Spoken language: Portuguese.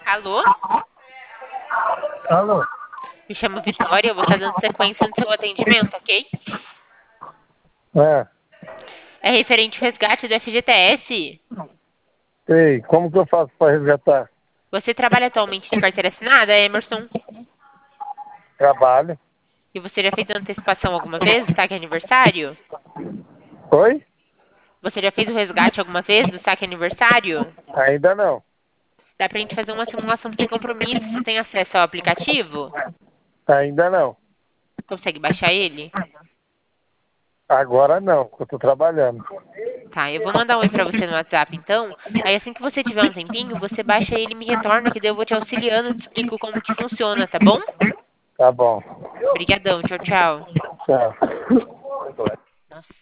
Alô? Alô? Me chamo Vitória, eu vou estar dando sequência no seu atendimento, ok? É, É referente ao resgate do FGTS. sei. Como que eu faço para resgatar? Você trabalha atualmente de carteira assinada, Emerson? Trabalho. E você já fez antecipação alguma vez do saque aniversário? Oi? Você já fez o resgate alguma vez do saque aniversário? Ainda não. Dá pra gente fazer uma simulação sem compromisso. Você tem acesso ao aplicativo? Ainda não. Consegue baixar ele? Agora não, porque eu tô trabalhando. Tá, eu vou mandar um oi pra você no WhatsApp, então. Aí assim que você tiver um tempinho, você baixa ele e me retorna, que daí eu vou te auxiliando, te explico como que funciona, tá bom? Tá bom. Obrigadão, tchau, tchau. Tchau.